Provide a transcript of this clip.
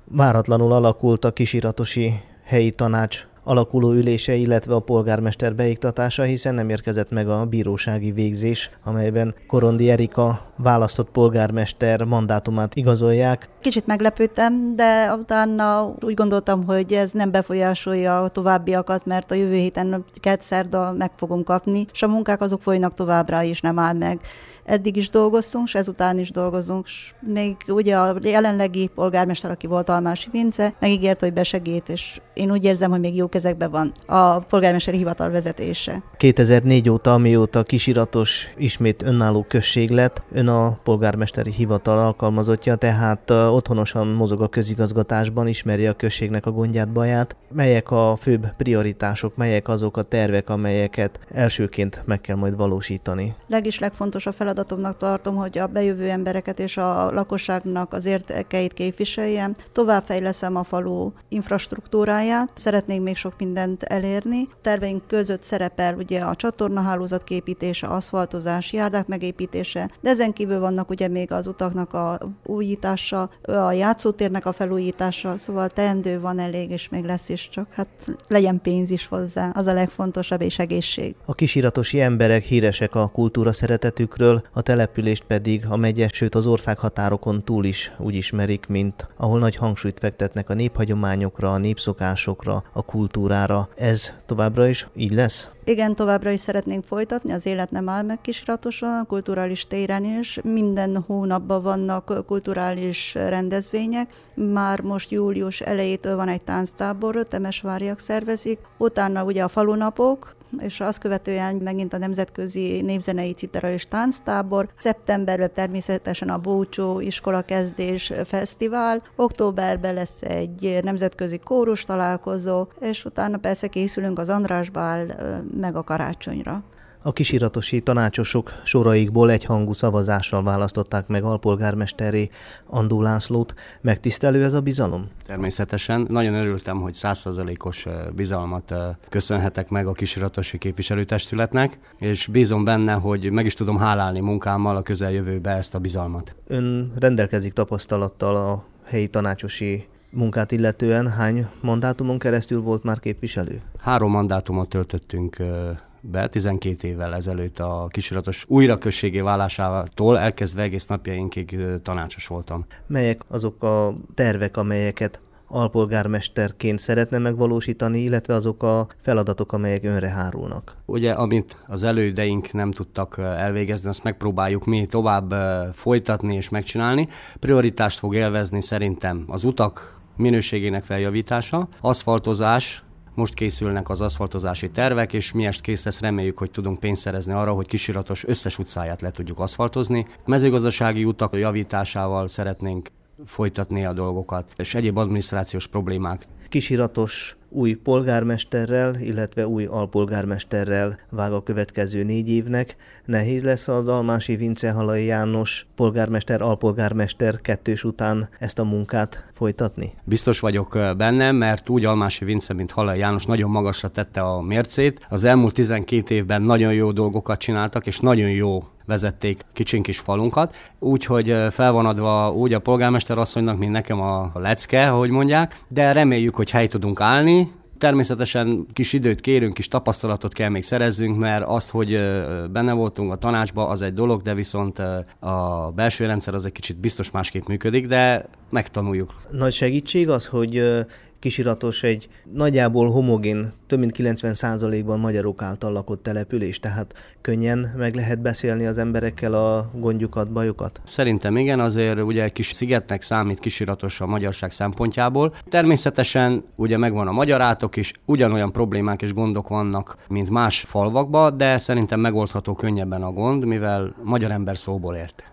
Váratlanul alakult a kisiratosi helyi tanács alakuló ülése, illetve a polgármester beiktatása, hiszen nem érkezett meg a bírósági végzés, amelyben Korondi Erika választott polgármester mandátumát igazolják. Kicsit meglepődtem, de utána úgy gondoltam, hogy ez nem befolyásolja a továbbiakat, mert a jövő héten szerda meg fogom kapni, és a munkák azok folynak továbbra is, nem áll meg. Eddig is dolgoztunk, és ezután is dolgozunk. És még ugye a jelenlegi polgármester, aki volt Almási Vince, megígért, hogy besegít, és én úgy érzem, hogy még jó kezekben van a polgármesteri hivatal vezetése. 2004 óta, amióta Kisiratos ismét önálló község lett, ön a polgármesteri hivatal alkalmazottja, tehát otthonosan mozog a közigazgatásban, ismeri a községnek a gondját, baját. Melyek a főbb prioritások, melyek azok a tervek, amelyeket elsőként meg kell majd valósítani? Legfontosabb feladatomnak tartom, hogy a bejövő embereket és a lakosságnak az érdekeit képviseljem. Továbbfejleszem a falu infrastruktúráját, szeretnénk még sok mindent elérni. Terveink között szerepel ugye a csatornahálózat képítése, aszfaltozás, járdák megépítése, de ezen kívül vannak ugye még az utaknak a újítása, a játszótérnek a felújítása, szóval teendő van elég, és még lesz is, csak hát legyen pénz is hozzá, az a legfontosabb, és egészség. A kisiratosi emberek híresek a kultúra szeretetükről, a települést pedig a megye, sőt az országhatárokon túl is úgy ismerik, mint ahol nagy hangsúlyt fektetnek a néphagyományokra, a népszokásokra, a kultúrára. Ez továbbra is így lesz? Igen, továbbra is szeretnénk folytatni, az élet nem áll meg Kisiratoson, a kulturális téren is. Minden hónapban vannak kulturális rendezvények. Már most július elejétől van egy tánctábor, temesváriak szervezik. Utána ugye a falunapok, és azt követően megint a nemzetközi népzenei citera és tánctábor. Szeptemberben természetesen a búcsú iskolakezdés fesztivál, októberben lesz egy nemzetközi kórus találkozó, és utána persze készülünk az András bál meg a karácsonyra. A kisiratosi tanácsosok soraikból egyhangú szavazással választották meg alpolgármesterré Andó Lászlót. Megtisztelő ez a bizalom? Természetesen. Nagyon örültem, hogy 100%-os bizalmat köszönhetek meg a kisiratosi képviselőtestületnek, és bízom benne, hogy meg is tudom hálálni munkámmal a közeljövőbe ezt a bizalmat. Ön rendelkezik tapasztalattal a helyi tanácsosi munkát illetően. Hány mandátumon keresztül volt már képviselő? 3 mandátumot töltöttünk be 12 évvel ezelőtt a Kisiratos újraközségé válásától elkezdve egész napjainkig tanácsos voltam. Melyek azok a tervek, amelyeket alpolgármesterként szeretne megvalósítani, illetve azok a feladatok, amelyek önre hárulnak? Ugye, amit az elődeink nem tudtak elvégezni, azt megpróbáljuk mi tovább folytatni és megcsinálni. Prioritást fog élvezni szerintem az utak minőségének feljavítása, aszfaltozás. Most készülnek az aszfaltozási tervek, és miest kész lesz, reméljük, hogy tudunk pénzt szerezni arra, hogy Kisiratos összes utcáját le tudjuk aszfaltozni. Mezőgazdasági utak javításával szeretnénk folytatni a dolgokat, és egyéb adminisztrációs problémák. Kisiratos új polgármesterrel, illetve új alpolgármesterrel vág a következő 4 évnek. Nehéz lesz az Almási Vince Halai János polgármester, alpolgármester kettős után ezt a munkát folytatni? Biztos vagyok benne, mert úgy Almási Vince, mint Halai János nagyon magasra tette a mércét. Az elmúlt 12 évben nagyon jó dolgokat csináltak, és nagyon jó vezették kicsink kis falunkat, úgyhogy fel van adva úgy a polgármester asszonynak, mint nekem a lecke, ahogy mondják, de reméljük, hogy helyt tudunk állni. Természetesen kis időt kérünk, kis tapasztalatot kell még szerezzünk, mert azt, hogy benne voltunk a tanácsba, az egy dolog, de viszont a belső rendszer az egy kicsit biztos másképp működik, de megtanuljuk. Nagy segítség az, hogy Kisiratos egy nagyjából homogén, több mint 90%-ban magyarok által lakott település, tehát könnyen meg lehet beszélni az emberekkel a gondjukat, bajukat? Szerintem igen, azért ugye egy kis szigetnek számít Kisiratos a magyarság szempontjából. Természetesen ugye megvan a magyarátok is, ugyanolyan problémák és gondok vannak, mint más falvakban, de szerintem megoldható könnyebben a gond, mivel magyar ember szóból ért.